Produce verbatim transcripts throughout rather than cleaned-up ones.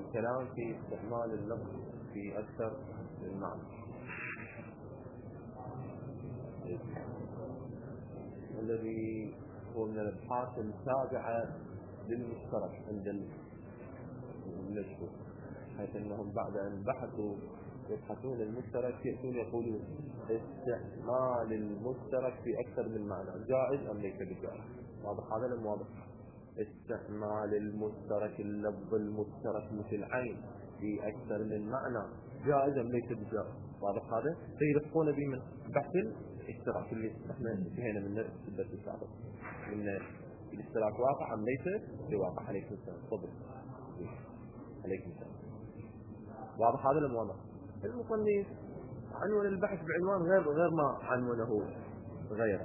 كلام في استعمال اللفظ في أكثر من معنى. الذي هو من الأبحاث التابعة للمشترك عند المشهور، حيث أنهم بعد أن بحثوا يبحثون المشترك يأتون يقولون استعمال المشترك في أكثر من معنى جائز أم ليس بجائز. واضح هذا لم واضح؟ استعمال المشترك، اللفظ المشترك مثل عين في أكثر من معنى جائز أم ليس بجائز. واضح هذا؟ فيرفقون به من بحث الاشتراك اللي احنا انتهينا منه في الدرس السابق، من الاشتراك واقع أم ليس بواقع. عليكم السلام. تفضل. عليكم السلام. واضح هذا لم واضح؟ المصنف عنوان البحث بعنوان غير غير ما عنونه غيره.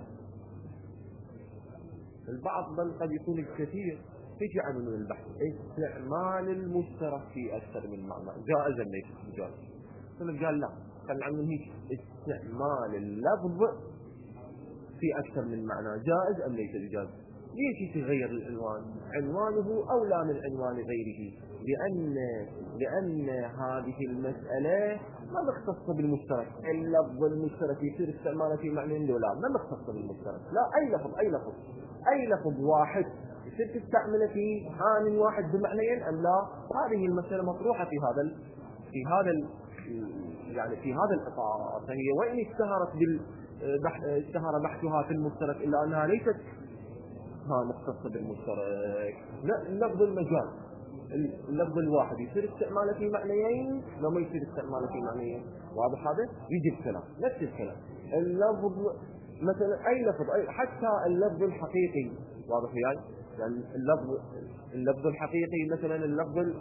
البعض بل قد يكون الكثير يجي عنوان البحث استعمال المشترك في أكثر من معنى جائز أم ليس جائز. ثم قال لا، خل عنوان هيك استعمال اللفظ في أكثر من معنى جائز أم ليس جائز. ليش يتغير العنوان؟ عنوانه أولى من عنوان غيره، لأن لأن هذه المسألة ما مختصة بالمشترك. اللفظ المشترك يصير استعماله في معنى ولا ما مختصة بالمشترك. لا، أي لفظ أي لفظ أي لفظ واحد يصير تستعمله في آن واحد بمعنيين أم لا. هذه المسألة مطروحة في هذا ال... في هذا ال... يعني في هذا الإطار. فهي وإن اشتهرت بال بح... اشتهر بحثها في المشترك إلا أنها ليست ها مختصة بالمشترك. اللفظ المجاز، اللفظ الواحد يصير استعماله في معنيين لما يصير استعماله في معنيين. واضح هذا؟ يجي الكلام نفس الكلام. اللفظ مثلا أي لفظ أي حتى اللفظ الحقيقي. واضح يعني؟ يعني اللفظ اللفظ الحقيقي مثلا اللفظ ال...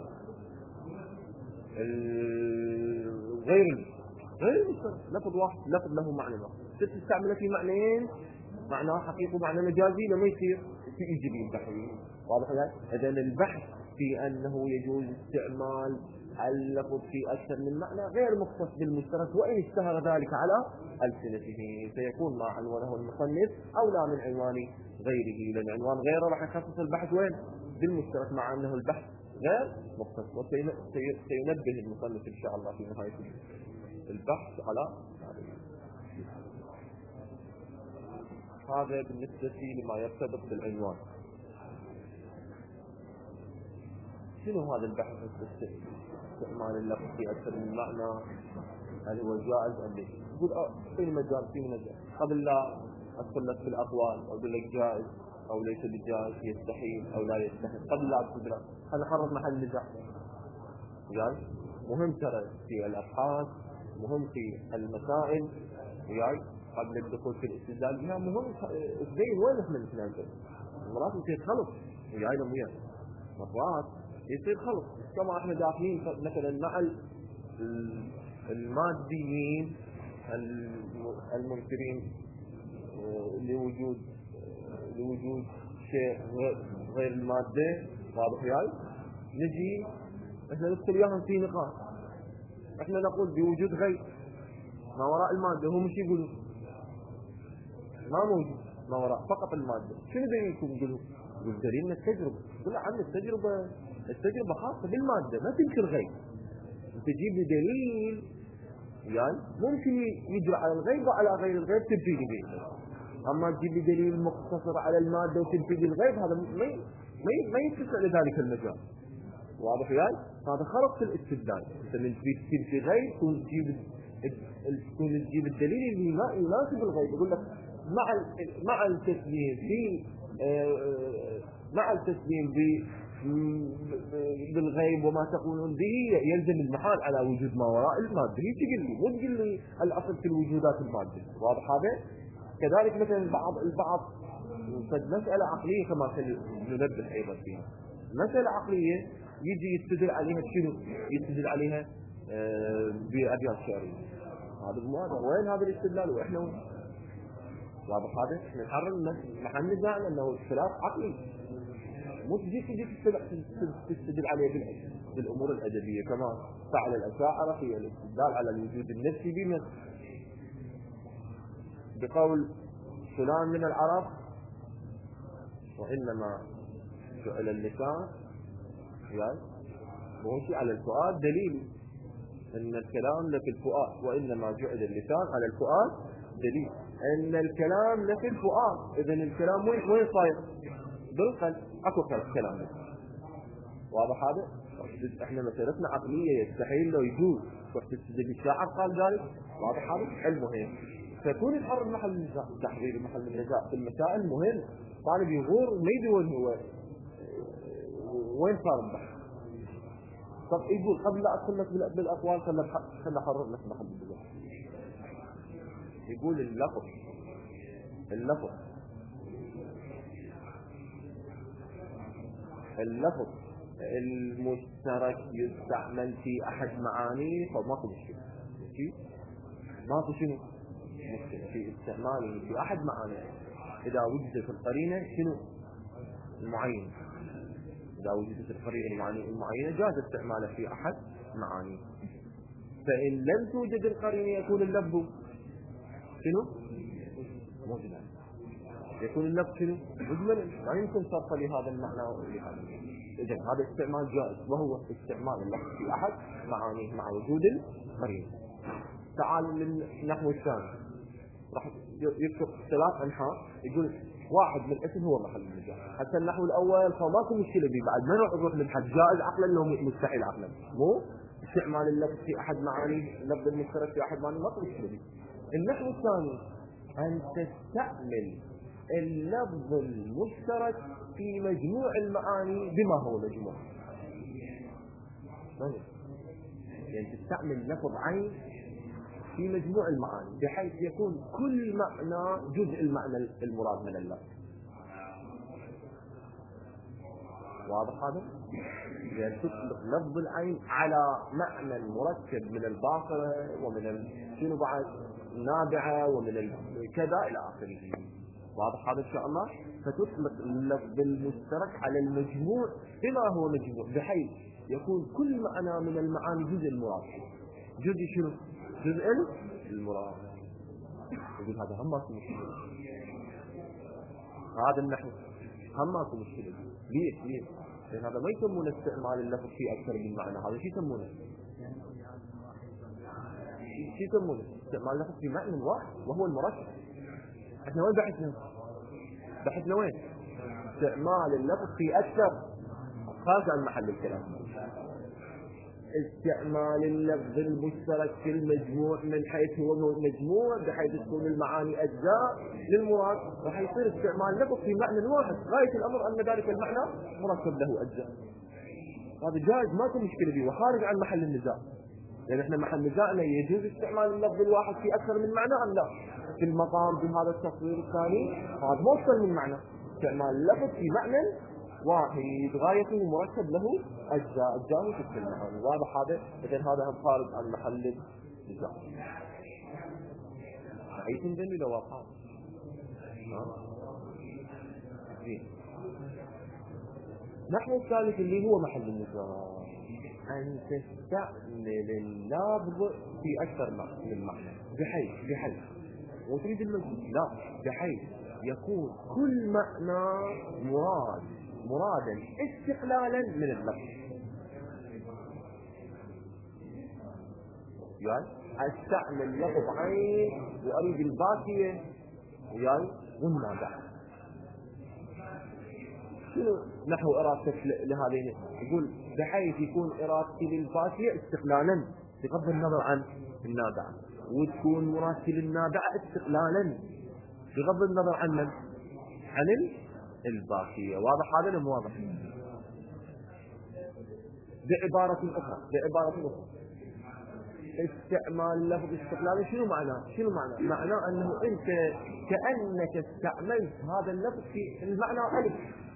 غير غير المشترك لفظ واحد، لفظ له معنى واحد تصير تستعمله في معنيين، معناه حقيقي ومعنى مجازي لما يصير في إيجابي البحث. واضح يعني؟ إذا البحث في أنه يجوز استعمال اللفظ في أكثر من معنى غير مختص بالمشترك، وإن اشتهر ذلك على ألسنته فيكون ما عنوانه المصنف أولى من عنوان غيره، لأن عنوان غيره راح يخصص البحث وين؟ بالمشترك، مع أنه البحث غير مختص. وسينبه المصنف إن شاء الله في نهاية البحث على هذا بالنسبة لما يرتبط بالعنوان. شنو هذا البحث استعمال اللفظ في أكثر من معنى؟ هل هو جائز أم ليس؟ يقول في مجال في مجال قبل لا أدخل لك بالأقوال أقول لك جائز أو ليس بجائز، يستحيل أو لا يستحيل، قبل لا أدخل بالأقوال أنا حرر محل النزاع. جاي مهم ترى في الأبحاث، مهم في المسائل، جاي قبل الدخول في الاستدلال بها مهم تبين وين احنا نتنازل. مرات يصير خلط وياي لهم وياه، مرات يصير خلط كما احنا داخلين مثلا مع الماديين المنكرين لوجود لوجود شيء غير المادة. واضح وياي؟ نجي احنا ندخل وياهم في نقاش، احنا نقول بوجود غير ما وراء المادة، هم مش يقولوا ما موجود ما وراء فقط المادة. شنو دليلكم؟ يقولوا يقول دليلنا التجربة. يقول عن التجربة التجربة خاصة بالمادة ما تنكر غير. انت تجيب لي دليل يعني ممكن يجرى على الغيب وعلى غير الغيب تنفيذ به، اما تجيب لي دليل مقتصر على المادة وتنفيذ الغيب هذا ما ما ما يتسع لذلك المجال. واضح يعني؟ هذا خرق في الاستدلال. انت من تريد تصير في غيب تكون تجيب تكون تجيب الدليل اللي ما يناسب الغيب. يقول لك مع مع التسليم في مع التسليم بالغيب وما تقولون به يلزم المحال على وجود ما وراء المادة. هي تقول لي مو تقول لي الاصل في الوجودات المادة. واضح هذا؟ كذلك مثلا البعض البعض قد مسألة عقلية كما سننبه ايضا فيها، مسألة عقلية يجي يستدل عليها شنو؟ يستدل عليها بأبيات شعرية. هذا المواضع وين هذا الاستدلال واحنا وين؟ واضح هذا؟ احنا نحرر محل نزاعنا انه اختلاف عقلي، مو تجي تجي تستدل عليه بالامور الادبيه كما فعل الاشاعره في الاستدلال على الوجود النفسي بما بقول فلان من العرب وانما سئل اللسان وهو على الفؤاد دليل ان الكلام لفي الفؤاد، وانما جعل اللسان على الفؤاد دليل ان الكلام لفي الفؤاد. اذا الكلام وين وين صاير؟ بالقلب. اكو كلام ده. واضح هذا؟ احنا مسألتنا عقليه، يستحيل لو يجوز وقت السجن الشاعر قال ذلك. واضح هذا؟ المهم فكون الحر محل النزاع، تحرير محل النزاع في المسائل مهم. طالب يغور ما يدري وين هو وين صار البحث. طب يقول قبل لا ادخل لك بالاقوال خلنا خلنا احرر لك محل النزاع. يقول اللفظ اللفظ اللفظ المشترك يستعمل في احد معانيه فماكو مشكله. ماكو شنو مشكله في استعماله في احد معانيه اذا وجدت القرينه شنو المعين. اذا وجدت القرينه المعينه جاز استعماله في احد معانيه. فان لم توجد القرينه يكون اللفظ شنو موجودا، يكون اللفظ شنو مجملا، لا يمكن صرفه لهذا المعنى ولهذا المعنى. اذا هذا استعمال جائز، وهو استعمال اللفظ في احد معانيه مع وجود القرينه. تعال للنحو الثاني، راح يكتب ثلاث انحاء، يقول واحد من الاسم هو محل النزاع. حتى النحو الاول فماكو مشكله به، بعد ما نروح نبحث جائز عقلا لو مستحيل عقلا، مو استعمال اللفظ في احد معانيه، اللفظ المشترك في احد معانيه ماكو مشكله به. النحو الثاني ان تستعمل اللفظ المشترك في مجموع المعاني بما هو مجموع. يعني تستعمل لفظ عين في مجموع المعاني بحيث يكون كل معنى جزء المعنى المراد من اللفظ. واضح هذا؟ يعني تطلق لفظ العين على معنى مركب من الباقرة ومن شنو بعد النابعة ومن كذا إلى آخره. واضح هذا إن شاء الله؟ فتطلق اللفظ المشترك على المجموع بما هو مجموع بحيث يكون كل معنى من المعاني جزء المراد. جزء شنو؟ جزء المراد. يقول هذا هم ماكو مشكلة. هذا النحو هم ماكو مشكلة. ليش؟ ليش؟ لأن هذا ما يسمونه استعمال اللفظ في أكثر من معنى. هذا شو يسمونه؟ شو يسمونه؟ استعمال اللفظ في معنى واحد وهو المركب. احنا وين بحثنا؟ بحثنا وين؟ استعمال اللفظ في أكثر خارج عن محل الكلام. استعمال اللفظ المشترك في المجموع من حيث هو مجموع بحيث تكون المعاني أجزاء للمراد، راح يصير استعمال اللفظ في معنى واحد. غاية الأمر أن ذلك المعنى مركب له أجزاء. هذا جائز ماكو مشكلة به وخارج عن محل النزاع. لأن احنا محل نزاعنا يجوز استعمال اللفظ الواحد في أكثر من معنى أم لا؟ في المقام بهذا التصوير الثاني هذا موصل من معنى. استعمال اللفظ في معنى واحد غايته مركب له أجزاء أجزاء في كل المعاني. واضح هذا؟ إذن هذا هم خارج عن محل النزاع. أي تنجل لو واقع نحن الثالث اللي هو محل النزاع أن تستعمل اللفظ في أكثر من معنى بحيث بحيث وتريد المجموع لا بحيث يكون كل معنى مراد مرادا استقلالا من اللفظ. يعني استعمل لفظ عين وأريد الباقية يعني والنابعة. شنو نحو إرادتك لهذين؟ يقول بحيث يكون إرادتي للباقية استقلالا بغض النظر عن النابعة، وتكون مرادتي للنابعة استقلالا بغض النظر عن من؟ عن الباقية. واضح هذا ولا مو واضح؟ بعبارة أخرى بعبارة أخرى استعمال لفظ استقلال شنو معناه؟ شنو معناه؟ معناه أنه أنت كأنك استعملت هذا اللفظ في المعنى ألف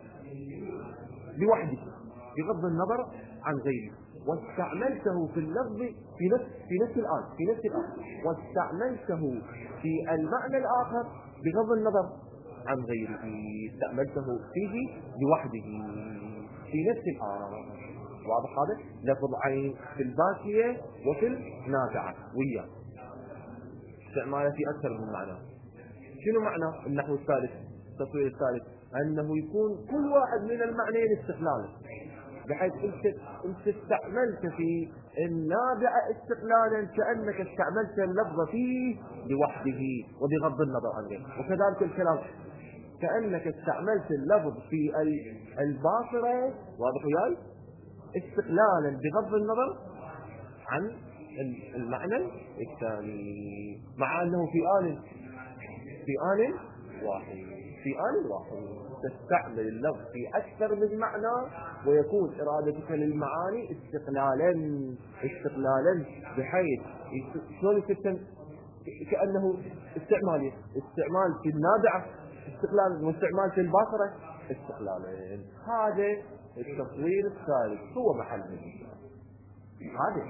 لوحده بغض النظر عن غيره، واستعملته في اللفظ في نفس في نفس الآن في نفس الآن واستعملته في المعنى الآخر بغض النظر عن غيره، استعملته فيه لوحده في نفس الآن. واضح هذا؟ لفظ عين في الباقية وفي النافعة وياه استعماله في أكثر من معنى. شنو معنى النحو الثالث التصوير الثالث؟ أنه يكون كل واحد من المعنيين استقلالا بحيث انت انت استعملت في النابع استقلالا كأنك استعملت اللفظ فيه لوحده وبغض النظر عن غيره. وكذلك الكلام كأنك استعملت اللفظ في الباصرة، واضح وياي، استقلالا بغض النظر عن المعنى الثاني، مع أنه في آن في آن واحد في آن واحد تستعمل اللفظ في أكثر من معنى، ويكون إرادتك للمعاني استقلالا استقلالا بحيث شلون يكتم كأنه استعمالي استعمال في النابعة استقلالا واستعمال في الباصرة استقلالا. هذا التصوير الثالث هو محل النزاع. هذا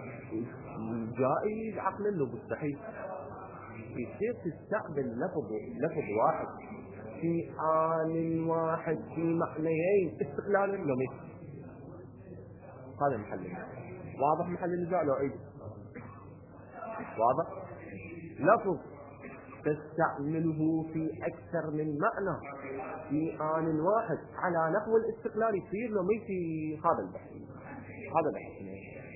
جائز عقلا لو مستحيل يصير تستعمل لفظ لفظ واحد في آن واحد في معنيين استقلالا لو ميت. هذا محل النزاع. واضح محل النزاع لو عيد؟ واضح. لفظ تستعمله في أكثر من معنى في آن واحد على نحو الاستقلال يصير لو ميت في هذا البحث. هذا بحثنا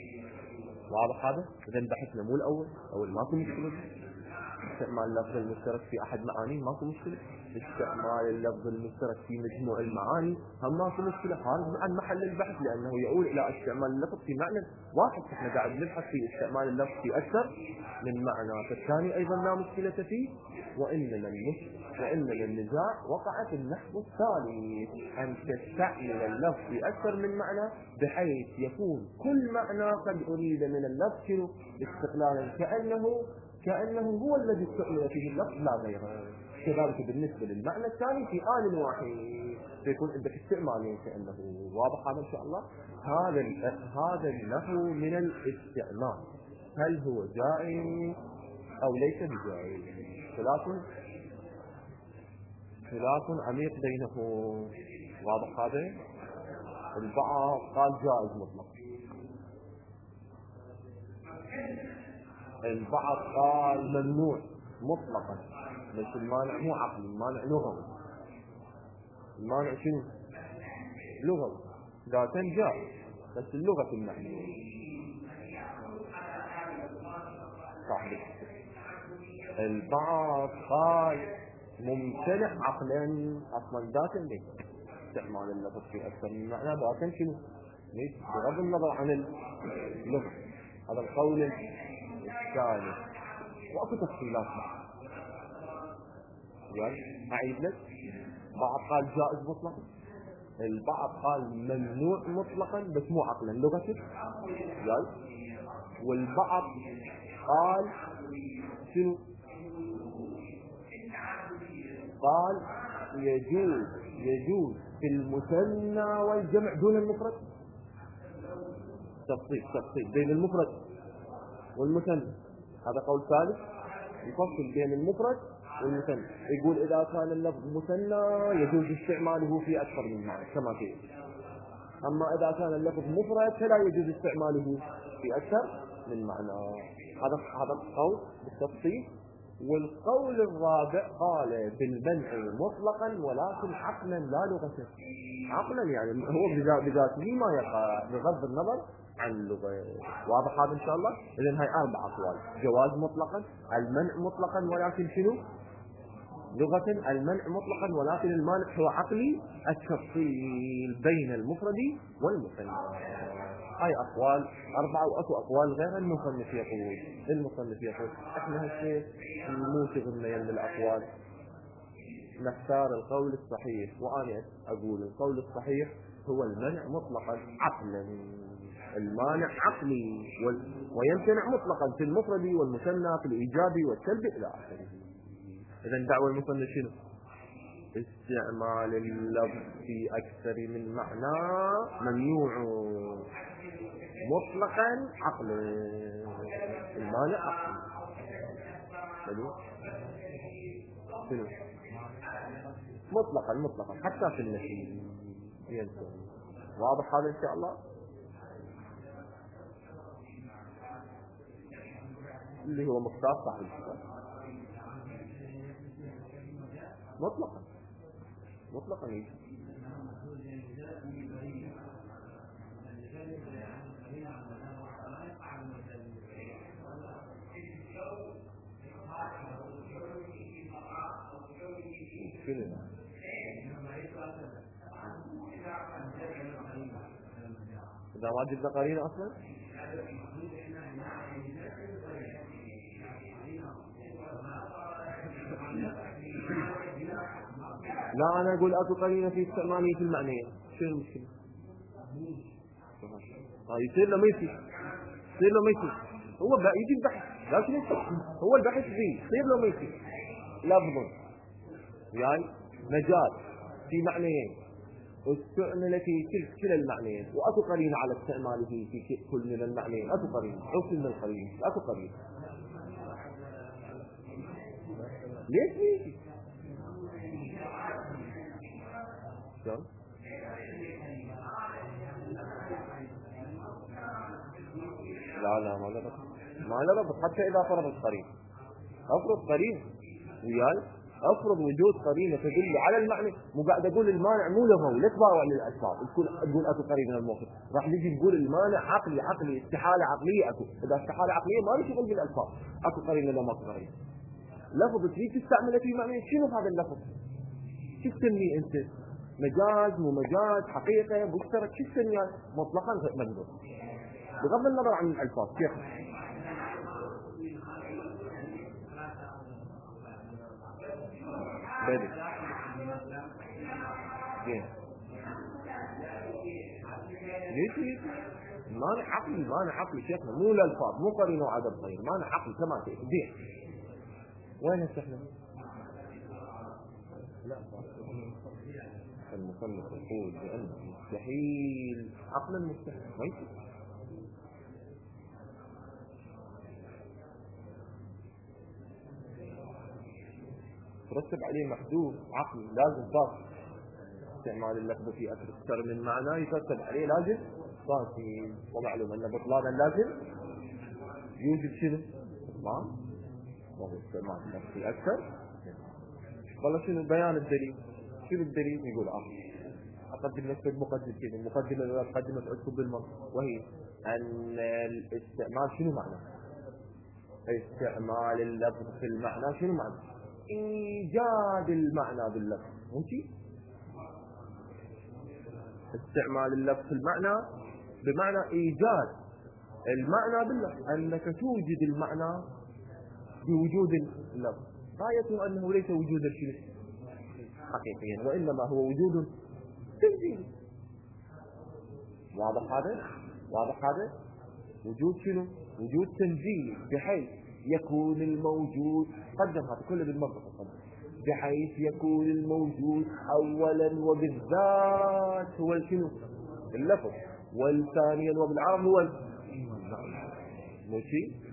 واضح. هذا إذا بحثنا مو الأول أول ماكو مشكلة. استعمال اللفظ المشترك في أحد معانيه ماكو مشكلة. استعمال اللفظ المشترك في مجموع المعاني هم ماكو مشكلة. هذا عن محل البحث لأنه يؤول إلى استعمال اللفظ في معنى واحد. احنا قاعد نبحث في استعمال اللفظ في أكثر من معنى، فالثاني أيضا لا مشكلة فيه. وإنما وإنما النزاع وقع في النحو الثاني أن تستعمل اللفظ في أكثر من معنى بحيث يكون كل معنى قد أريد من اللفظ شنو استقلالا كأنه كأنه هو الذي استعمل فيه اللفظ لا غيره. كذلك بالنسبة للمعنى الثاني في آن واحد فيكون عندك استعمالين كأنه. واضح هذا إن شاء الله. هذا هذا النحو من الاستعمال هل هو جائز أو ليس بجائز؟ خلاف خلاف عميق بينهم. واضح هذا. البعض قال جائز مطلق، البعض قال ممنوع مطلقا. بس المانع مو عقلي، المانع لغوي. المانع شنو؟ لغوي. ذاتا جائز بس اللغة المعنى صاحب. البعض قال ممتنع عقلا اصلا ذاتا ليس استعمال اللفظ في اكثر من معنى ذاتا شنو؟ بغض النظر عن اللغة. هذا القول الثاني. واكو تفصيلات بعض. يعني اعيد لك. بعض قال جائز مطلقا، البعض قال ممنوع مطلقا بس مو عقلا لغته، يعني والبعض قال شنو؟ قال يجوز يجوز في المثنى والجمع دون المفرد. تفصيل تفصيل بين المفرد والمثنى. هذا قول ثالث يفصل بين المفرد والمثنى. يقول إذا كان اللفظ مثنى يجوز استعماله في أكثر من معنى كما فيه، أما إذا كان اللفظ مفرد فلا يجوز استعماله في أكثر من معنى. هذا هذا القول بالتفصيل. والقول الرابع قال بالمنع مطلقا ولكن عقلا لا لغة. عقلا يعني هو بذاته ما يقع بغض النظر عن اللغة. واضح هذا إن شاء الله. إذن هاي أربع أقوال: جواز مطلقا، المنع مطلقا ولكن شنو لغة، المنع مطلقا ولكن المانع هو عقلي، التفصيل بين المفرد والمثنى. هاي أقوال أربعة. وأكو أقوال غير. المصنف يقول المصنف يقول إحنا هالشيء مو شغلنا يم الأقوال، نختار القول الصحيح. وأنا أقول القول الصحيح هو المنع مطلقا عقلا، المانع عقلي، ويمتنع مطلقا في المفرد والمثنى في الإيجاب والسلب إلى آخره. إذن دعوة المصنف شنو؟ استعمال اللفظ في أكثر من معنى ممنوع مطلقا عقلا، المانع عقلي. شنو؟ شنو؟ مطلقا مطلقا حتى في النفي ينتهي. واضح هذا إن شاء الله. اللي هو مختار صاحب الكتاب مطلقا مطلقا. شنو إذا ما جبنا قرينة أصلا؟ لا أنا أقول أكو قرينة في استعمالية المعنيين. شنو المشكلة؟ يصير له ما يصير يصير له ما يصير هو بقى يجي البحث لكن هو البحث فيه يصير له ما يصير لفظ يعني مجال في معنيين واستعمل في كلا المعنيين واكو قرينه على استعماله في كل من المعنيين. اكو قرينه او كل من القرينه اكو قرينه. ليش يجي شلون لا لا ما له ربط ما له ربط حتى إذا فرضت قرينة. أفرض قرينة وياي أفرض وجود قرينة تدل على المعنى. مو قاعد أقول المانع مو لغوي لا تباوع للأسباب تقول تقول أكو قرينة من الموقف راح نجي نقول المانع عقلي عقلي استحالة عقلية. أكو إذا استحالة عقلية ما له شغل بالألفاظ. أكو قرينة لا ماكو قرينة. لفظ تريد تستعمله في معنى شنو هذا اللفظ؟ شو تسميه أنت؟ مجاز مو مجاز حقيقة مشترك شو تسميه؟ مطلقا مجبور بغض النظر عن الألفاظ. كيف بدي زين ليش ليش مانع عقلي مانع عقلي شيخنا مو الألفاظ مو قرينة وعدم غير مانع عقلي كما تقول. زين وين استحنا؟ لا المصنف يقول بأنه مستحيل عقلا مستحيل ما يصير. ترتب عليه محدود عقلي لازم ضابط. استعمال اللفظ في أكثر من معنى يترتب عليه لازم ضابط. ومعلوم أن بطلانا لازم يوجد شنو؟ بطلان وهو استعمال اللفظ في أكثر. والله شنو بيان الدليل؟ شنو الدليل؟ يقول آه أقدم لك مقدمة كذا مقدمة ولا مقدمة أكتب بالمرة وهي أن الاستعمال شنو معنى؟ استعمال اللفظ في المعنى شنو معنى؟ إيجاد المعنى باللفظ. ماشي استعمال اللفظ في المعنى بمعنى إيجاد المعنى باللفظ أنك توجد المعنى بوجود اللفظ. غايته أنه ليس وجود الشيء حقيقيا وإنما هو وجود تنزيلي. واضح هذا؟ واضح هذا؟ وجود شنو؟ وجود تنزيلي بحيث يكون الموجود قدم هذا كله بالمنطق قدم بحيث يكون الموجود أولا وبالذات هو شنو؟ اللفظ والثانيا وبالعرض هو ماشي.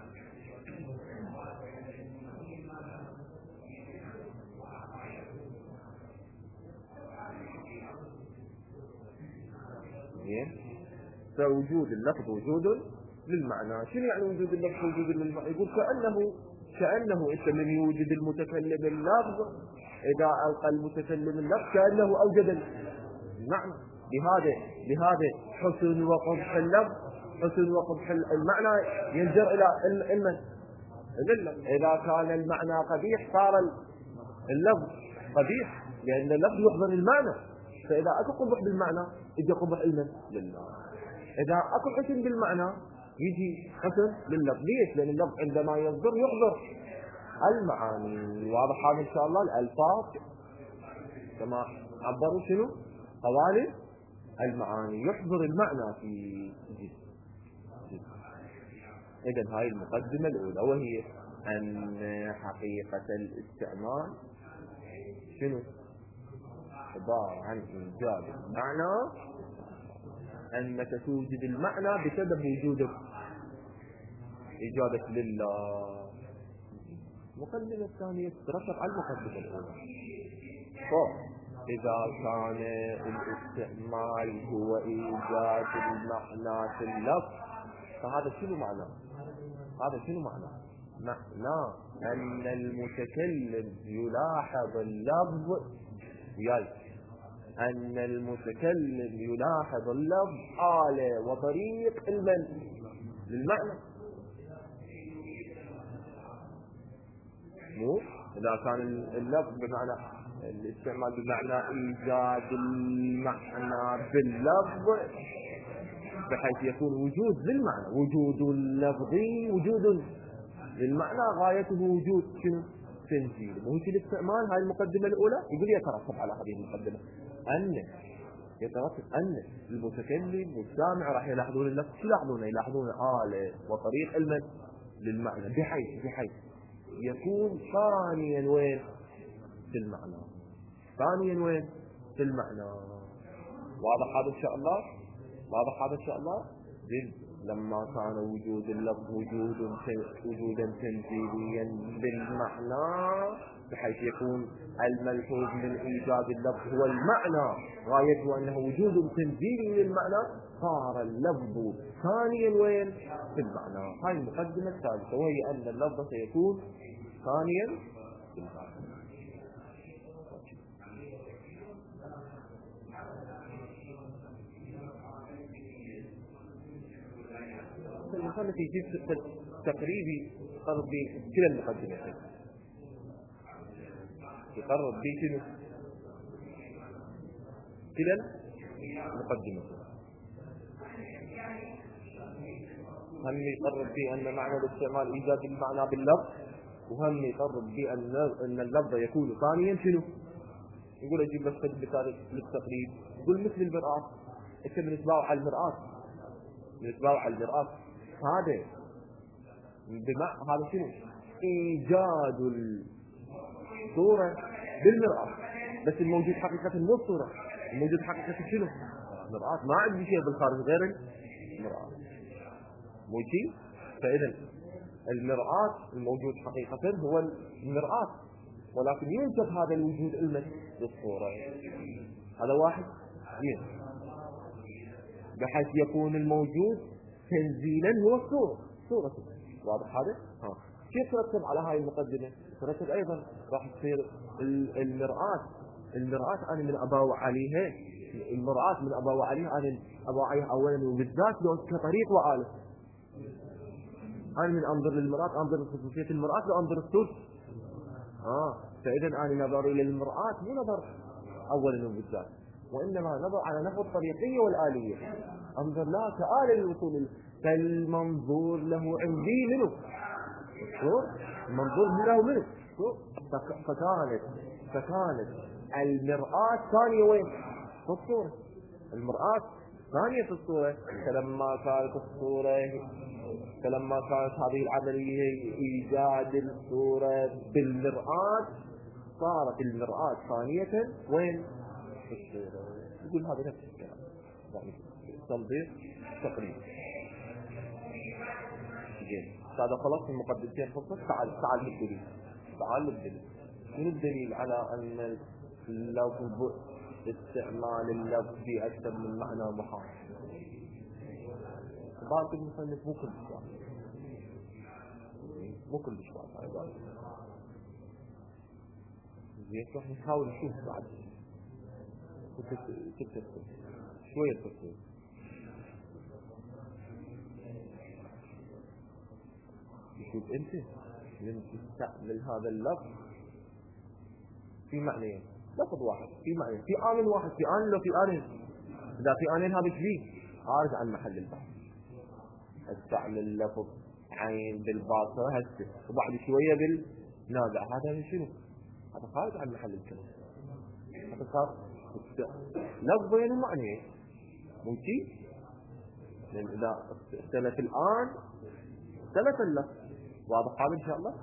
فوجود اللفظ وجود للمعنى. شنو يعني وجود اللفظ وجود للمعنى؟ يقول كأنه كأنه انت من يوجد المتكلم اللفظ اذا القى المتكلم اللفظ كأنه اوجد المعنى. لهذا لهذا حسن وقبح اللفظ حسن وقبح المعنى ينجر الى المن اذا كان المعنى قبيح صار اللفظ قبيح لان اللفظ يحضر المعنى. فاذا اكو قبح بالمعنى يجي قبح المن لله. اذا اكو حسن بالمعنى يجي حسن لللفظ. ليش؟ لان اللفظ عندما يصدر يحضر المعاني. واضح هذا ان شاء الله. الالفاظ كما عبروا شنو؟ قوالب المعاني يحضر المعنى في جسم. اذا هاي المقدمة الاولى وهي ان حقيقة الاستعمال شنو؟ عبارة عن ايجاد المعنى انك توجد المعنى بسبب وجودك ايجادك لله. المقدمة الثانية تترتب على المقدمة الاولى. إذا كان الاستعمال هو إيجاد المعنى في اللفظ فهذا شنو معناه؟ هذا شنو معناه؟ معناه أن المتكلم يلاحظ اللفظ وياي أن المتكلم يلاحظ اللفظ آلة وطريق المن للمعنى. مو إذا كان اللفظ بمعنى الاستعمال بمعنى إيجاد المعنى باللفظ بحيث يكون وجود للمعنى، وجود اللفظي وجود للمعنى غايته وجود شنو؟ تنزيل. وهي الاستعمال هاي المقدمة الأولى يقول يترتب على هذه المقدمة أن يترتب أن المتكلم والسامع راح يلاحظون اللفظ، شو يلاحظون؟ يلاحظون آلة وطريق المد للمعنى بحيث بحيث يكون ثانيا وين؟ في المعنى. ثانيا وين؟ في المعنى. واضح هذا إن شاء الله؟ واضح هذا إن شاء الله؟ زين. لما كان وجود اللفظ وجود وجودا تنزيليا بالمعنى بحيث يكون الملحوظ من إيجاد اللفظ هو المعنى غايته أنه وجود تنزيلي للمعنى، صار اللفظ ثانيا وين؟ في المعنى. هاي المقدمة الثالثة، وهي أن اللفظ سيكون ثانيا في المعنى. المثال التي يجب تقريبي قرب كلا المقدمتين يقرب به شنو؟ كلا المقدمتين. هم يقرب به أن معنى الاستعمال إيجاد المعنى باللفظ، وهم يقرب به أن اللفظ يكون ثانيا شنو؟ يقول أجيب لك مثال للتقريب، يقول مثل المرآة. إنت بنسبة على المرآة بنسبة على المرآة هذا بمعنى هذا شنو؟ إيجاد الصورة بالمرآة، بس الموجود حقيقة مو الصورة، الموجود حقيقة شنو؟ المرآة. ما عندي شيء بالخارج غير المرآة، مو شيء. فإذا المرآة الموجود حقيقة هو المرآة، ولكن ينسب هذا الوجود المس للصورة. هذا واحد اثنين، بحيث يكون الموجود تنزيلا هو الصورة صورته. واضح هذا؟ ها. كيف ترتب على هاي المقدمة؟ ترتب أيضا راح تصير المرآة. المرآة أنا من أباوع عليها، المرآة من أباوع عليها أنا أباوع عليها أولا وبالذات لو كطريق وآلة. أنا من أنظر للمرآة أنظر لخصوصية المرآة لو أنظر الصورة. آه فإذا أنا نظري للمرآة مو نظر أولا وبالذات، وإنما نظر على نحو الطريقية والآلية. أنظر لا كآلة للوصول، فالمنظور له عندي منه المنظور له منه. فكانت فكانت المرآة ثانية وين؟ في الصورة. المرآة ثانية في الصورة. فلما كانت الصورة فلما كانت هذه العملية إيجاد الصورة بالمرآة، صارت المرآة ثانية وين؟ في الصورة. يقول هذا نفس الكلام، يعني تنظير تقريبا. جيد. هذا خلاص المقدمتين خلصت. تعال تعال للدليل. تعال للدليل. من الدليل على أن اللفظ استعمال اللفظ في أكثر من معنى محال؟ بعض المصنف مو كل شيء مو كل شيء هاي زين. راح نحاول نشوف بعد كيف شوية تفصيل. شوف أنت من تستعمل هذا اللفظ في معنيين، لفظ واحد في معنى، في آن واحد، في آن لو في آن. إذا في آنين هذا شيء خارج عن محل البحث. استعمل لفظ عين بالباطرة هسه وبعد شوية بالنازع، هذا شنو؟ هذا خارج عن محل الكلام. هذا صار لفظ بين المعنيين مو شيء. لأن إذا اختلف الآن اختلف اللفظ. واضح هذا إن شاء الله؟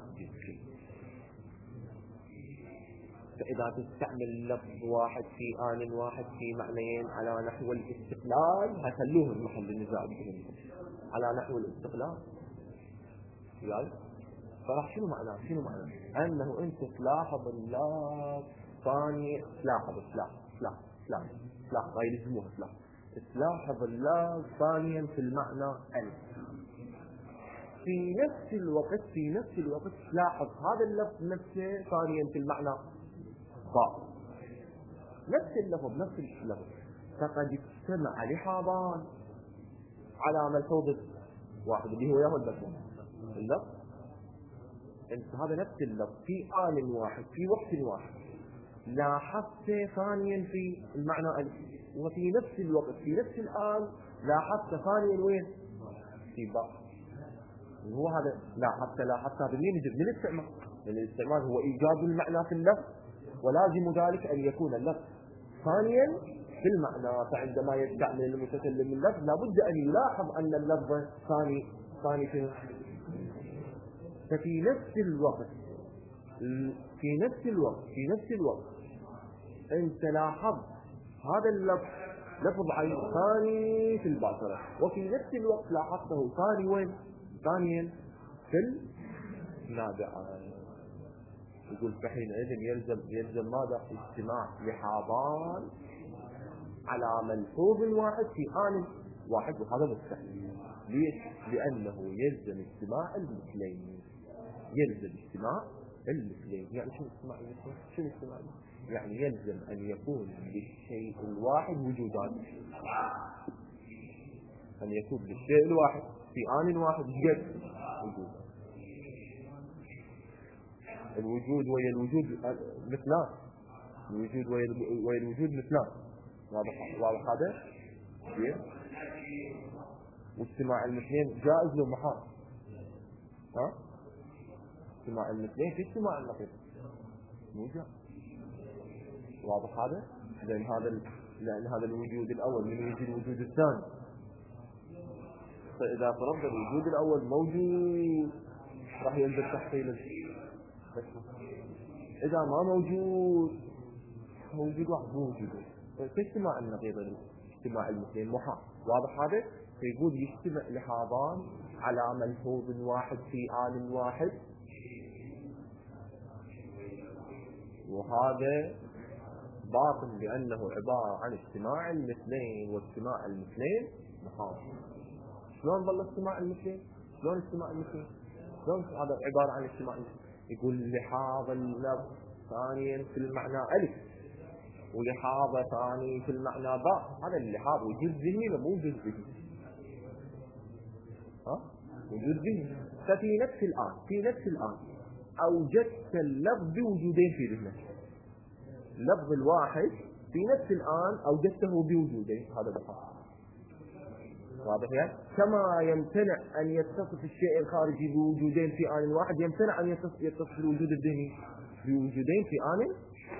فإذا تستعمل لفظ واحد في آن واحد في معنيين على نحو الاستقلال، هخلوه محل النزاع على نحو الاستقلال. يعني فراح شنو معناه؟ شنو معناه؟ أنه أنت تلاحظ اللفظ ثاني، تلاحظ تلاحظ تلاحظ تلاحظ تلاحظ هاي يلزموها تلاحظ تلاحظ اللفظ ثانيا في المعنى ألف. في نفس الوقت في نفس الوقت تلاحظ هذا اللفظ نفسه ثانيا في المعنى باء. نفس اللفظ نفس اللفظ فقد اجتمع لحاضان على ملحوظ واحد اللي هو ياهو اللفظ اللفظ انت هذا نفس اللفظ في آن واحد في وقت واحد، لاحظت ثانيا في المعنى ألف، وفي نفس الوقت في نفس الآن لاحظت ثانيا وين؟ في باء. هو هذا لاحظت لاحظت هذا منين يجي؟ من الاستعمال. من الاستعمال هو إيجاد المعنى في اللفظ، ولازم ذلك أن يكون اللفظ ثانيا في المعنى. فعندما يستعمل المتكلم اللفظ لابد أن يلاحظ أن اللفظ ثاني ثاني في ففي نفس الوقت في نفس الوقت في نفس الوقت انت لاحظ هذا اللفظ لفظ عين ثاني في الباطرة، وفي نفس الوقت لاحظته ثاني وين؟ ثانيا في النابعة. يقول فحينئذ يلزم يلزم ماذا؟ اجتماع لحاضان على ملحوظ واحد في آن واحد، وهذا مستحيل. ليش؟ لأنه يلزم اجتماع المثلين. يلزم اجتماع المثلين. يعني شو اجتماع المثلين؟ شو اجتماع المثلين؟ يعني يلزم أن يكون للشيء الواحد وجودان، أن يكون للشيء الواحد في آن واحد جد وجود. الوجود ويا الوجود مثلان، الوجود ويا الوجود مثلان. واضح واضح هذا؟ زين. واجتماع المثلين جائز لو محال. ها؟ اجتماع المثلين في اجتماع النقيض مو جائز. واضح هذا؟ لأن هذا لأن هذا الوجود الأول من يجي الوجود الثاني. فإذا فرضنا الوجود الأول موجود راح ينزل تحصيل. إذا ما موجود موجود واحد موجود في اجتماع النقيض اجتماع المثلين محال. واضح هذا؟ فيقول يجتمع لحاضان على ملحوظ واحد في آن واحد، وهذا باطل لأنه عبارة عن اجتماع المثلين، واجتماع المثلين محال. شلون ظل اجتماع المثلين؟ شلون اجتماع المثلين؟ شلون هذا عبارة عن اجتماع المثلين؟ يقول لحاظ اللفظ ثانيا في المعنى ألف، ولحاظ ثاني في المعنى باء. هذا اللحاظ وجود ذهني مو وجود ذهني. ها؟ وجود ذهني. ففي نفس الآن في نفس الآن أوجدت اللفظ بوجودين في ذهنك. اللفظ الواحد في نفس الآن أوجدته بوجودين. هذا بحاجة. واضح يعني؟ كما يمتنع أن يتصف الشيء الخارجي بوجودين في آن واحد، يمتنع أن يتصف, يتصف الوجود الذهني بوجودين في آن.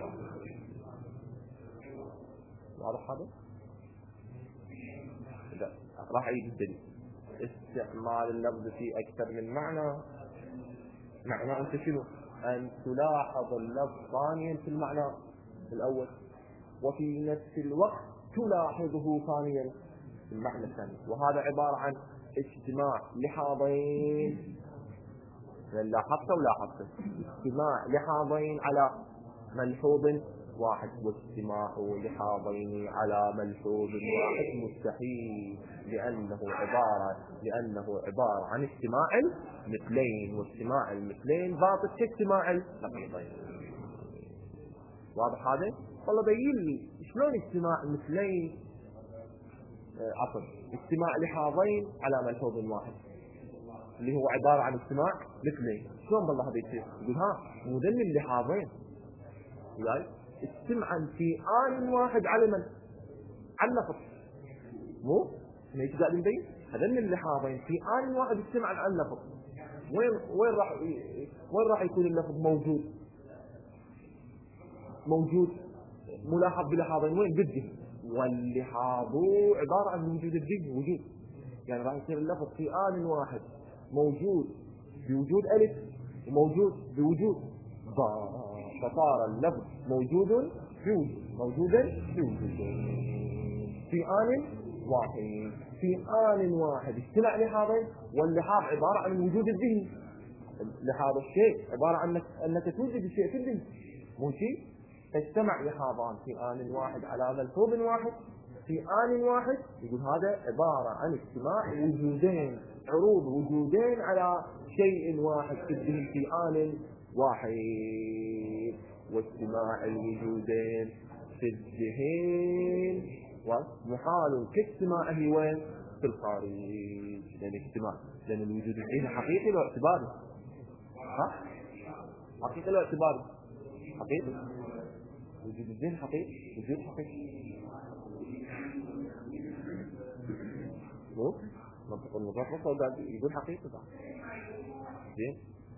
واضح هذا؟ لا راح أعيد الدليل. استعمال اللفظ في أكثر من معنى. معنى أنت شنو؟ أن تلاحظ اللفظ ثانيا في المعنى الأول، وفي نفس الوقت تلاحظه ثانيا في المعنى الثاني. وهذا عبارة عن اجتماع لحاضين. لاحظت ولاحظت اجتماع لحاضين على ملحوظ واحد، واجتماع لحاضين على ملحوظ واحد مستحيل، لأنه عبارة لأنه عبارة عن اجتماع المثلين، واجتماع المثلين باطل كاجتماع النقيضين. واضح هذا؟ والله بين لي شلون اجتماع المثلين عفوا اجتماع لحاضين على ملحوظ واحد اللي هو عبارة عن اجتماع مثلين. شلون بالله هذا يصير؟ يقول ها مو ذن اللحاظين يعني اجتمعا في آن واحد على من؟ على اللفظ. مو ما ايش قاعد نبين؟ هذن اللحاظين في آن واحد اجتمعا على اللفظ. وين وين راح وين راح يكون اللفظ موجود؟ موجود ملاحظ بلحاظين وين؟ بالذهن. واللحاظ عبارة عن وجود الذهن وجود، يعني راح يصير اللفظ في آن واحد موجود بوجود ألف وموجود بوجود باء، فصار اللفظ موجود بوجود موجودا بوجود في آن واحد. في آن واحد اجتمع لحاظين، واللحاظ عبارة عن الوجود الذهني. لحاظ الشيء عبارة عن أنك توجد الشيء في الذهن مو شيء. اجتمع لحاظان في آن واحد على ملحوظ واحد في آن واحد. يقول هذا عبارة عن اجتماع وجودين، عروض وجودين على شيء واحد في الذهن في آن واحد. واجتماع الوجودين في الذهن ومحال كاجتماعه وين؟ في الخارج. لأن اجتماع لأن الوجود الذهني حقيقي واعتباري. ها؟ حقيقة الاعتبار حقيقي، وجود الذهن حقيقي، وجود حقيقي. مو منطق المضاف قاعد يقول حقيقي بعد. زين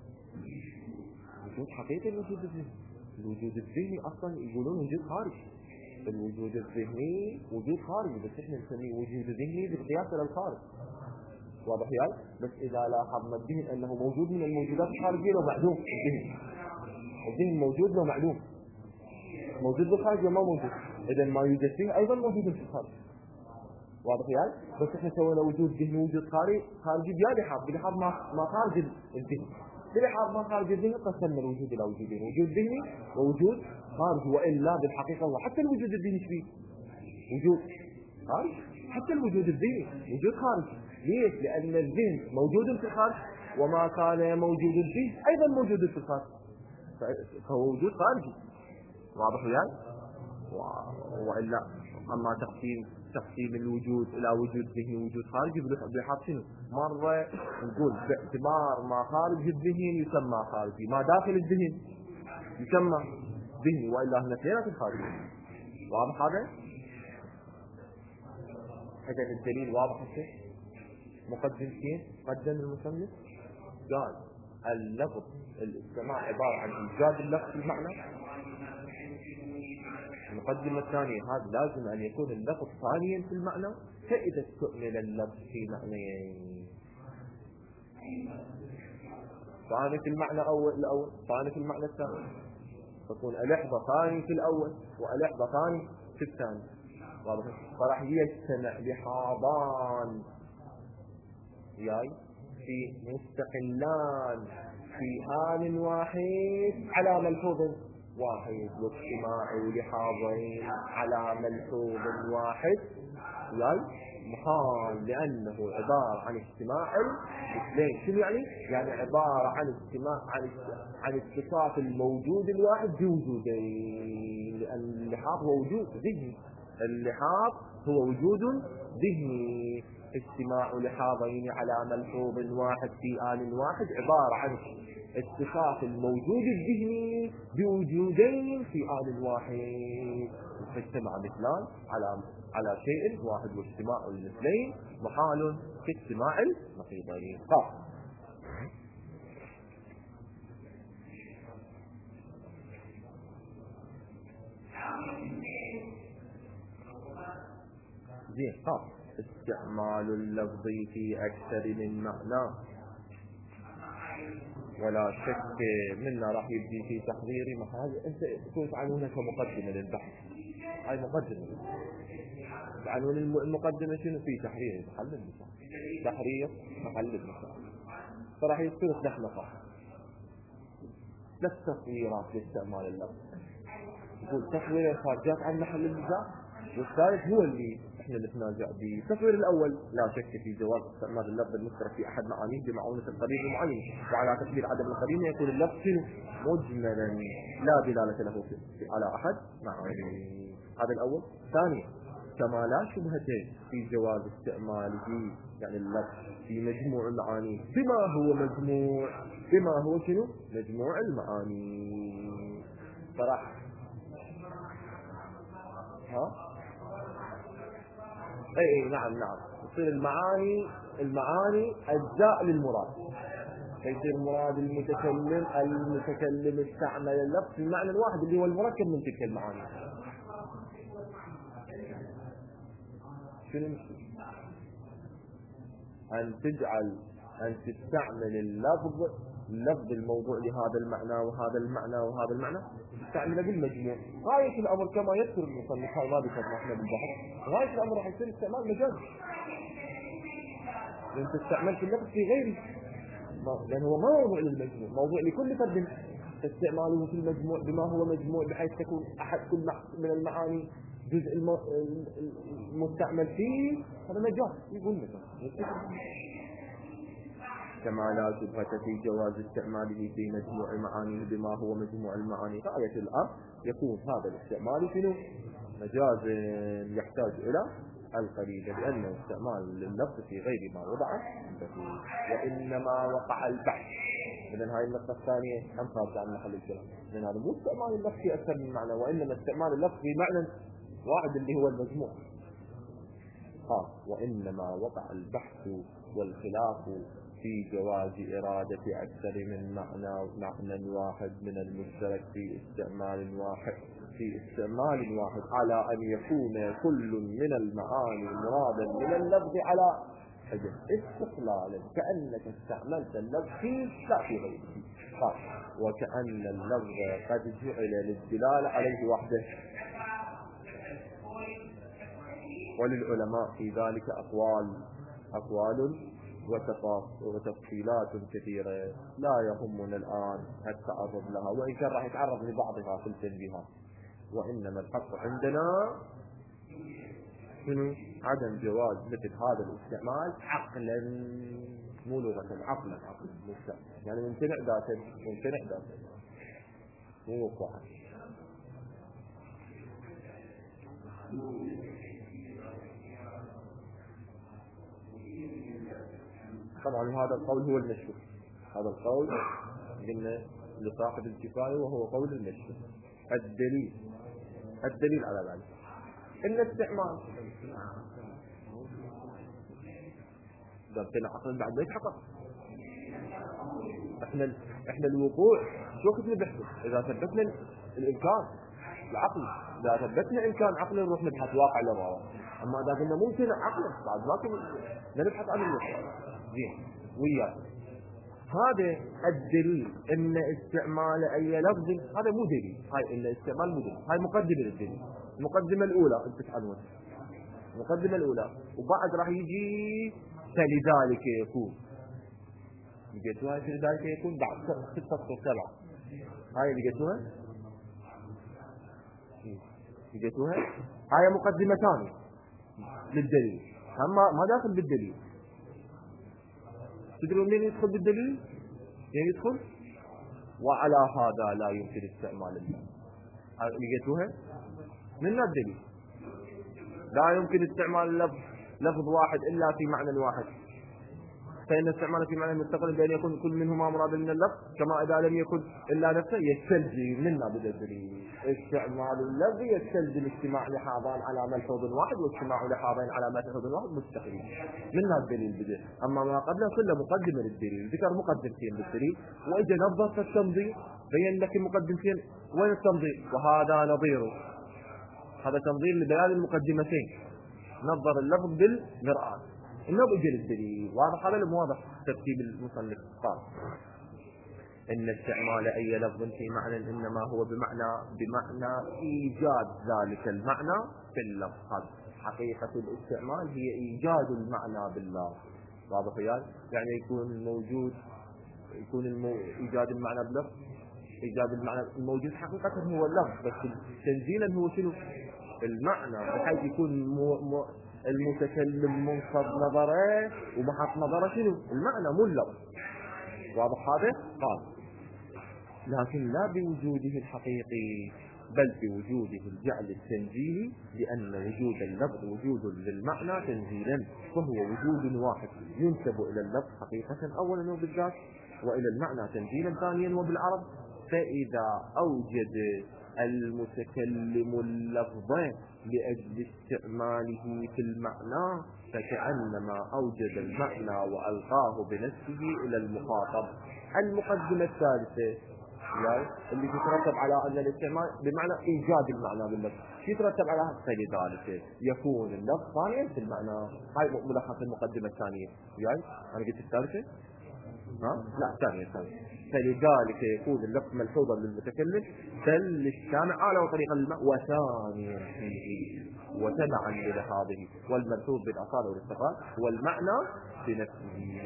وجود حقيقي الوجود الذهني. الوجود الذهني اصلا يقولون وجود خارجي. الوجود الذهني وجود خارجي، بس احنا نسميه وجود ذهني بالقياس على الخارج. واضح يعني؟ بس اذا لاحظنا الذهن انه موجود من الموجودات الخارجيه لو معلوم. الذهن الذهن موجود لو معلوم، موجود بالخارج وما موجود، اذا ما يوجد فيه ايضا موجود في الخارج. واضح يعني؟ بس احنا سوينا وجود ذهني ووجود خارجي خارجي بلحاظ بلحاظ ما ما خارج الذهن، بلحاظ ما خارج الذهن قسمنا الوجود الى وجودين، وجود ذهني ووجود خارجي. والا بالحقيقه هو حتى الوجود الذهني ايش فيه؟ وجود خارجي. حتى الوجود الذهني وجود خارجي. ليش؟ لان الذهن موجود في الخارج، وما كان موجود فيه ايضا موجود في الخارج، فهو وجود خارجي. واضح يعني؟ والا اما تقسيم تقسيم الوجود الى وجود ذهني ووجود خارجي بلحاظ شنو؟ مره نقول باعتبار ما خارج الذهن يسمى خارجي، ما داخل الذهن يسمى ذهني، والا هنا اثنين في الخارج. واضح هذا؟ هذا الدليل واضح الشيء. مقدمتين قدم المصنف قال اللفظ الاستماع عباره عن ايجاد اللفظ في المعنى. المقدمة الثانية هذا لازم أن يكون اللفظ ثانيا في المعنى، فإذا استؤمن اللفظ في معنيين. ثاني في المعنى أول الأول، ثاني في المعنى الثاني، تكون اللحظة ثاني في الأول واللحظة ثاني في الثاني. واضح؟ فراح يجتمع لحاضان ياي في مستقلان في آن واحد على ملحوظ واحد، واجتماع لحاضين على ملحوظ واحد ياي محال، لأنه عبارة عن اجتماع الاثنين. شنو يعني؟ يعني عبارة عن اجتماع عن عن اتصاف الموجود الواحد بوجودين، لأن اللحاظ هو وجود ذهني، اللحاظ هو وجود ذهني. اجتماع لحاظين على ملحوظ واحد في آن واحد عبارة عن اتصاف الموجود الذهني بوجودين في آن واحد، فاجتمع مثلان على على شيء واحد، واجتماع المثلين محال كاجتماع النقيضين. طب زين طب استعمال اللفظ في أكثر من معنى، ولا شك منا راح يبدي في تحضير محاذ. انت تكون تعنونها كمقدمة للبحث، هاي مقدمة. تعنون المقدمة شنو؟ في تحرير محل المساء، تحرير محل المساء. فراح يصير ثلاث نقاط، ثلاث تصويرات لاستعمال اللفظ. يقول تصوير الخارجات عن محل النزاع، والثالث هو اللي احنا نتنازع به. التصوير الاول لا شك في جواز استعمال اللفظ المشترك في احد معانيه بمعونة القرين المعين، وعلى تقدير عدم القرين يكون اللفظ مجملا لا دلالة له في على احد معانيه. هذا الاول. ثانيا كما لا شبهة في جواز استعماله يعني اللفظ في مجموع المعاني بما هو مجموع بما هو شنو؟ مجموع المعاني. صراحة ها اي اي نعم نعم تصير المعاني المعاني اجزاء للمراد، فيصير مراد المتكلم المتكلم استعمل اللفظ في المعنى الواحد اللي هو المركب من تلك المعاني. شنو المشكلة؟ ان تجعل ان تستعمل اللفظ اللفظ الموضوع لهذا المعنى وهذا المعنى وهذا المعنى تستعمله بالمجموع. غاية الأمر كما يذكر المصنف هاي ما ذكرنا احنا بالبحث، غاية الأمر راح يصير استعمال مجازي، لأن تستعمل اللفظ في غيره، لأن هو ما موضوع للمجموع، موضوع لكل فرد استعماله في المجموع بما هو مجموع، بحيث تكون أحد كل من المعاني جزء المستعمل فيه هذا مجاز. يقول مجاز كما لا شبهة في جواز استعماله في مجموع معانيه بما هو مجموع المعاني. غاية الأمر يكون هذا الاستعمال شنو؟ مجاز يحتاج إلى القرينة، لأنه استعمال لللفظ في غير ما وضع به، وإنما وقع البحث إذن هاي النقطة الثانية هم خارجة عن محل الكلام، لأن هذا مو استعمال اللفظ في أكثر من معنى، وإنما استعمال اللفظ في معنى واحد اللي هو المجموع. قال وإنما وقع البحث والخلاف في جواز إرادة أكثر من معنى معنى واحد من المشترك في استعمال واحد في استعمال واحد على أن يكون كل من المعاني مرادا من اللفظ على حجم استقلالا كأنك استعملت اللفظ فيه لا في غيره. قال وكأن اللفظ قد جعل للدلالة عليه وحده. وللعلماء في ذلك أقوال أقوال وتفصيلات كثيرة لا يهمنا الآن التعرض لها، وإن كان راح يتعرض لبعضها في التنبيهات. وإنما الحق عندنا شنو؟ عدم جواز مثل هذا الاستعمال عقلا، مو لغة، عقلا عقلا يعني ممتنع ذاتا ممتنع ذاتا مو وقوعا. طبعا هذا القول هو المشهور، هذا القول قلنا لصاحب الكفاية وهو قول المشهور. الدليل الدليل على ذلك إن استعمال ضبطنا عقلا بعد ما يتحقق. احنا احنا الوقوع شو كنا بنحث؟ اذا ثبتنا الامكان العقل، اذا ثبتنا امكان عقل نروح نبحث واقع للواقع. اما اذا قلنا ممكن عقلا بعد ما كنا نبحث عن الواقع. زين وياك هذا الدليل ان استعمال اي لفظ هذا مو دليل، هاي ان استعمال مو دليل، هاي مقدمه للدليل. المقدمه الاولى انت تعنون المقدمه الاولى، وبعد راح يجي فلذلك يكون. لقيتوها فلذلك يكون بعد ستة سبعة. هاي لقيتوها لقيتوها هاي مقدمة ثانية للدليل، أما ما داخل بالدليل. تدرون مين يدخل بالدليل؟ مين يدخل؟ وعلى هذا لا يمكن استعمال اللفظ. لقيتوها من الدليل لا يمكن استعمال اللفظ لفظ واحد إلا في معنى واحد، فإن استعماله في معنى مستقل بأن يكون كل منهما مراد من اللفظ كما إذا لم يكن إلا نفسه يستلزم منا بالدليل. استعمال اللفظ يستلزم اجتماع لحاظان على ملحوظ واحد واجتماع لحاظين على ملحوظ واحد مستقيم منا الدليل بدل. أما ما قبله كله مقدمة للدليل، ذكر مقدمتين للدليل وإجا نظر التنظير بين لك مقدمتين وين التنظير، وهذا نظيره، هذا تنظير لبيان المقدمتين، نظر اللفظ بالمرآة إنه بيجي الدليل. واضح هذا المواضح ترتيب المصنف. قال إن استعمال أي لفظ في معنى إنما هو بمعنى بمعنى إيجاد ذلك المعنى في اللفظ. هذا حقيقة الاستعمال هي إيجاد المعنى باللفظ. واضح يعني يكون موجود يكون المو... إيجاد المعنى باللفظ، إيجاد المعنى الموجود حقيقة هو اللفظ، بس تنزيلا هو شنو المعنى، بحيث يكون مو... مو... المتكلم منصب نظره ومحط نظره شنو المعنى مو اللفظ. واضح هذا؟ قال لكن لا بوجوده الحقيقي بل بوجوده الجعل التنزيلي، لأن وجود اللفظ وجود للمعنى تنزيلا، فهو وجود واحد ينسب إلى اللفظ حقيقة أولا وبالذات، وإلى المعنى تنزيلا ثانيا وبالعرض. فإذا أوجد المتكلم اللفظ لأجل استعماله في المعنى فكأنما أوجد المعنى وألقاه بنفسه إلى المخاطب. المقدمة الثالثة يعني اللي تترتب على أن الاستعمال بمعنى إيجاد المعنى باللفظ، يترتب على فلذلك يكون اللفظ ثانيا في المعنى. هاي ملخص المقدمة الثانية. يعني أنا قلت الثالثة ها؟ لا الثانية الثانية. فلذلك يكون اللفظ ملحوظا للمتكلم بل السامع على طريق الماء وثانيا فيه وتبعا لهذه، والملحوظ بالأصالة والاستقلال والمعنى بنفسه.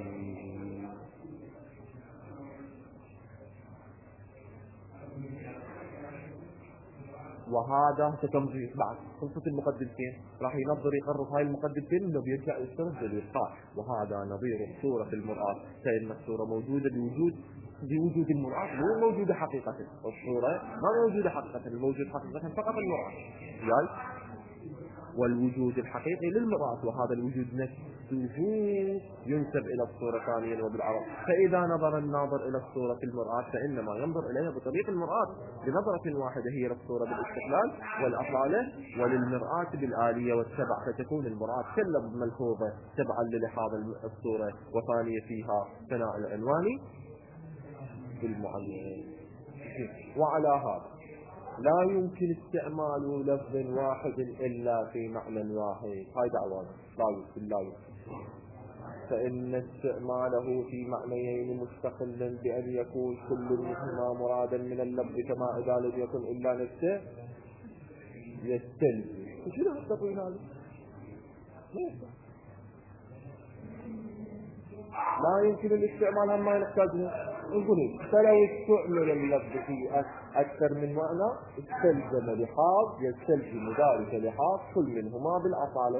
وهذا تتمضي بعد خلصة المقدمتين راح ينظر يقرب هاي المقدمتين انه بيرجع يسترد للإلقاء. وهذا نظير الصورة في المرآة، فإن الصورة موجودة بوجود بوجود المرآة مو موجودة حقيقة. الصورة ما موجودة حقيقة، الموجود حقيقة فقط المرآة يعني، والوجود الحقيقي للمرآة وهذا الوجود نفسه الصوفي ينسب إلى الصورة ثانيا وبالعرض. فإذا نظر الناظر إلى الصورة في المرآة فإنما ينظر إليها بطريق المرآة بنظرة واحدة هي للصورة بالاستقلال والأصالة، وللمرآة بالآلية والتبع، فتكون المرآة كلها ملحوظة تبعا للحاظ الصورة وثانية فيها ثناء العنواني بالمعين. وعلى هذا لا يمكن استعمال لفظ واحد إلا في معنى واحد. هاي دعوانا لا يمكن لا يمكن فإن استعماله في معنيين مستقلا بأن يكون كل منهما مرادا من اللفظ كما إذا لم يكن إلا نفسه يستلزم. شنو هالتطويل هذا؟ لا يمكن الاستعمال هم ما نحتاجه. نقول فلو استعمل اللفظ في أكثر من معنى استلزم لحاظ يستلزم ذلك لحاظ كل منهما بالأصالة.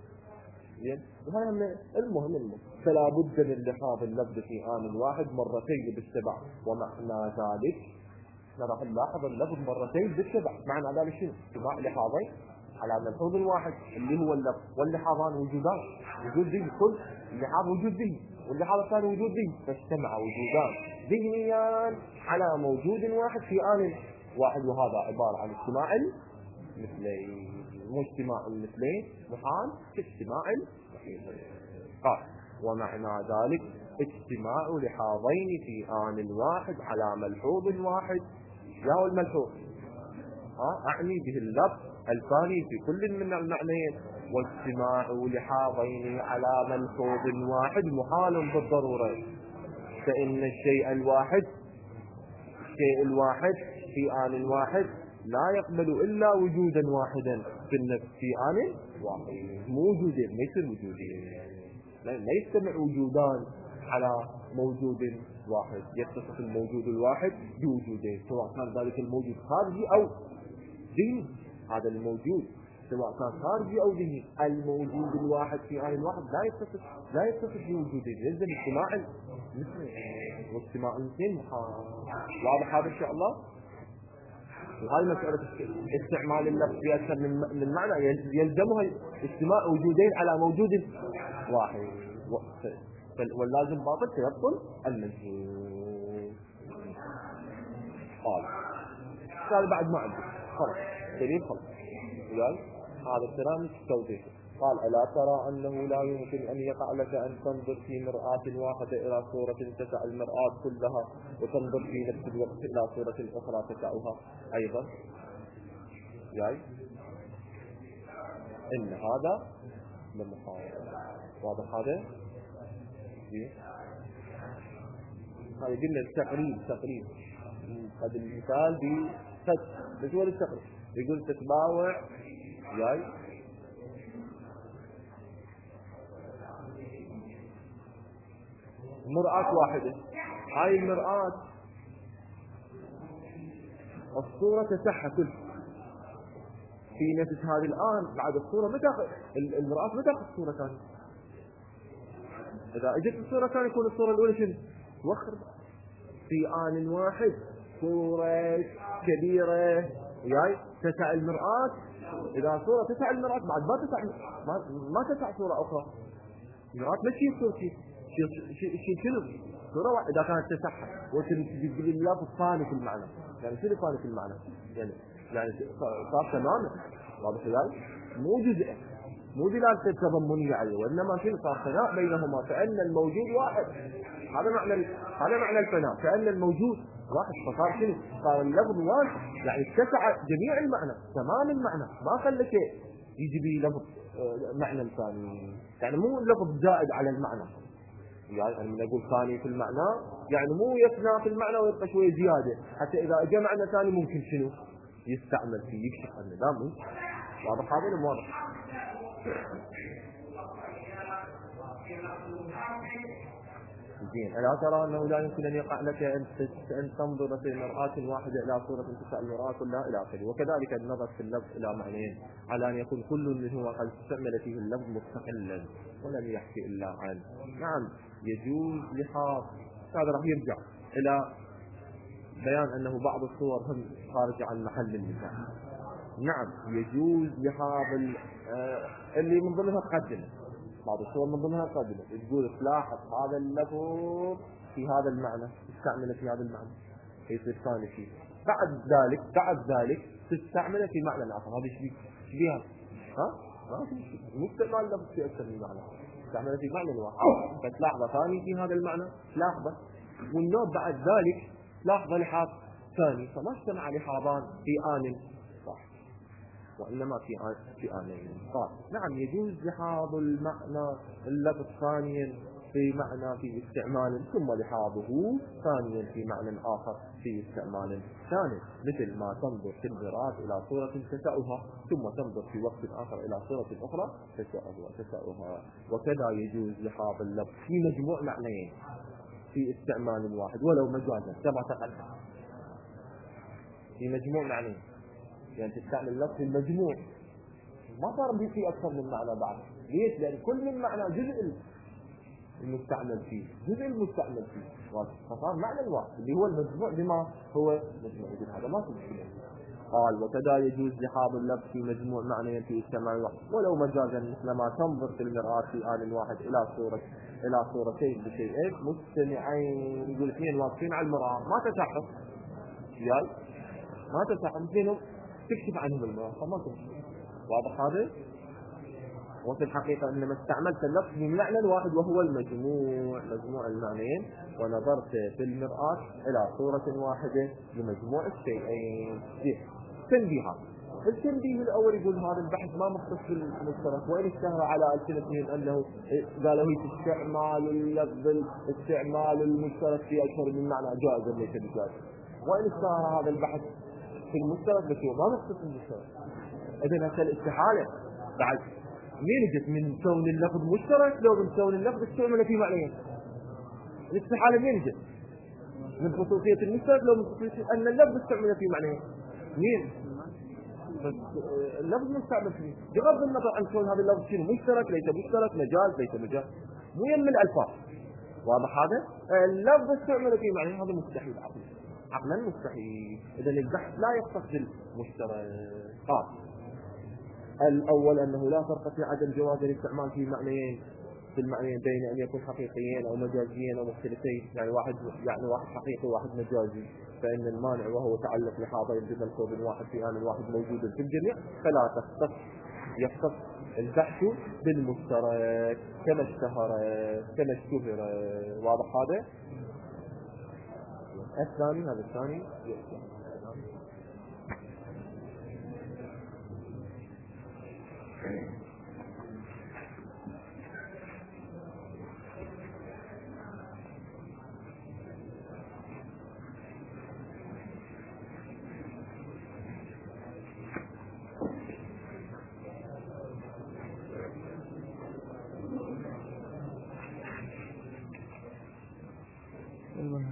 وهذا المهم المهم فلا بد من لحاظ اللفظ في آن واحد مرتين بالسبع. ومعنى ذلك نرى نلاحظ اللفظ مرتين بالسبع. معنى ذلك شنو؟ سماع لحاظين على ملحوظ واحد اللي هو اللفظ، واللحاظان وجودان، وجود ذهني، كل اللحاظ وجود ذهني واللحاظ الثاني وجود ذهني، فاجتمع وجودان ذهنيان على موجود واحد في آن واحد. وهذا عبارة عن اجتماع المثلين. مو اجتماع المثلين محال كاجتماع قال. ومعنى ذلك اجتماع لحاظين في آن واحد على ملحوظ واحد. يا الملحوظ ها أعني به اللفظ الثاني في كل من المعنيين. واجتماع لحاظين على ملحوظ واحد محال بالضرورة، فإن الشيء الواحد الشيء الواحد في آن واحد لا يقبل إلا وجودا واحدا في النفس في آن واحد. مو وجودين، ما يصير وجودين، لا يجتمع وجودان على موجود واحد. يتصف الموجود الواحد بوجودين سواء كان ذلك الموجود خارجي أو ذهني. هذا الموجود سواء كان خارجي أو ذهني، الموجود الواحد في آن واحد لا يتصف لا يتصف بوجودين، يلزم اجتماع المثلين. واجتماع المثلين واضح هذا إن شاء الله. وهذه مسألة استعمال اللفظ في أكثر من معنى يلزمها اجتماع وجودين على موجود واحد، واللازم باطل فيبطل المجهول. قال قال بعد ما عندي خلاص دليل خلاص. قال هذا الكلام توضيح. قال ألا ترى أنه لا يمكن أن يقع لك أن تنظر في مرآة واحدة إلى صورة تسع المرآة كلها وتنظر في نفس الوقت إلى صورة أخرى تسعها أيضا؟ جاي إن هذا من محاولة. واضح هذا؟ هذا قلنا التقريب تقريب قد المثال بفتح بجوال التقريب يقول تتباوع جاي مرآة واحدة. هاي المرآة الصورة تسحى كل في نفس هذه الآن. بعد الصورة متى المرآة متى الصورة ثانية؟ إذا اجت الصورة ثانية يكون الصورة الأولى شنو؟ توخر في آن واحد صورة كبيرة وياي تسع المرآة. إذا صورة تسع المرآة بعد ما تسع ما, ما تسع صورة أخرى. المرآة ما شيء صورة شيء شيء شنو؟ صورة واحدة إذا كانت تسحى وتجي تقول اللفظ ثاني في المعنى. يعني شنو ثاني في المعنى؟ يعني يعني صار تماما. واضح ذلك؟ مو جزء مو دلالة تضمنية عليه، وإنما شنو صار فناء بينهما، فإن الموجود واحد. هذا معنى هذا معنى الفناء، فإن الموجود واحد. فصار شنو؟ صار اللفظ واحد، يعني اتسع جميع المعنى تمام المعنى، ما خلى شيء يجي به لفظ معنى ثاني. يعني مو اللفظ زائد على المعنى، يعني من أقول ثاني في المعنى يعني مو يفنى في المعنى ويبقى شوية زيادة، حتى إذا أجى معنى ثاني ممكن شنو يستعمل فيه يكشف عنه. لا مو واضح هذا ولا واضح؟ زين. ألا ترى أنه لا يمكن أن يقع لك أن تنظر في مرآة واحدة إلى صورة تسع المرآة كلها إلى آخره. وكذلك النظر في اللفظ إلى معنيين على أن يكون كل منهما قد استعمل فيه اللفظ مستقلا ولم يحكي إلا عنه. نعم يجوز لحاظ. هذا راح يرجع إلى بيان أنه بعض الصور هم خارج عن محل النزاع. نعم يجوز لحاظ اللي من ضمنها تقدم بعض الصور من ضمنها قبله تقول تلاحظ هذا اللفظ في هذا المعنى تستعمله في هذا المعنى يصير ثاني شيء. بعد ذلك بعد ذلك تستعمله في معنى آخر. هذا ايش بيها؟ ها؟ ما في شيء. مو استعمال اللفظ في أكثر من معنى. تستعمله في معنى واحد. فتلاحظه ثاني في هذا المعنى تلاحظه. والنوع بعد ذلك تلاحظه لحاظ ثاني. فما اجتمع لحاظان في آن واحد وإنما في آن في آنين. قال نعم يجوز لحاظ المعنى اللفظ ثانيا في معنى في استعمال ثم لحاظه ثانيا في معنى آخر في استعمال ثاني، مثل ما تنظر في المرآة إلى صورة تسأها ثم تنظر في وقت آخر إلى صورة أخرى تسأها تسأها. وكذا يجوز لحاظ اللفظ في مجموع معنيين في استعمال واحد ولو مجازا كما تقدم. في مجموع معنيين يعني تستعمل اللفظ في المجموع ما صار في أكثر من معنى بعد. ليش؟ لأن كل من معنى جزء المستعمل فيه جزء المستعمل فيه فصار معنى واحد اللي هو المجموع بما هو مجموع. هذا ما في مشكلة. قال وكذا يجوز لحاظ اللفظ في مجموع معنى في استعمال واحد ولو مجازا مثل ما تنظر في المرآة في آن واحد إلى صورة إلى صورتين بشيئين مجتمعين. يقول اثنين واقفين على المرآة ما تسحب رجال ما تسحب اثنينهم تكشف عنهم المرآة فما تمشي. واضح هذا؟ وفي الحقيقة إنما استعملت اللفظ بمعنى واحد وهو المجموع مجموع المعنيين ونظرت في المرآة إلى صورة واحدة لمجموع الشيئين. تنبيهات. التنبيه الأول يقول هذا البحث ما مختص بالمشترك وإن اشتهر على ألسنتهم أنه قالوا هي استعمال اللفظ استعمال المشترك في أكثر من معنى جائز ليس بجائز. وإن اشتهر هذا البحث في المشترك بس هو ما مختص بالمشترك. إذن هذا الاستحالة بعد منين جت؟ من كون اللفظ مشترك لو من كون اللفظ استعمل في معنيين. الاستحالة منين جت؟ من خصوصية المشترك لو من خصوصية أن اللفظ استعمل في معنيين. مين؟ بس اللفظ مستعمل فيه بغض النظر عن كون هذا اللفظ شنو مشترك ليس مشترك مجاز ليس مجاز مو يم الألفاظ. واضح هذا؟ اللفظ استعمل في معنيين هذا مستحيل عقلا عقلا مستحيل. إذا البحث لا يختص بالمشترك. قال الأول أنه لا فرق في عدم جواز الاستعمال في معنيين في المعنيين بين أن يكون حقيقيين أو مجازيين أو مختلفين. يعني واحد يعني واحد حقيقي وواحد مجازي فإن المانع وهو تعلق لحاضين بملفوظ واحد في آن واحد موجود في الجميع فلا تختص يختص البحث بالمشترك كما اشتهر كما اشتهر. واضح هذا؟ الثاني هذا الثاني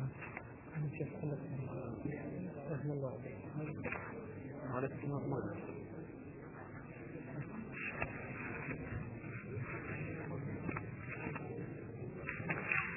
رحمه الله عليه.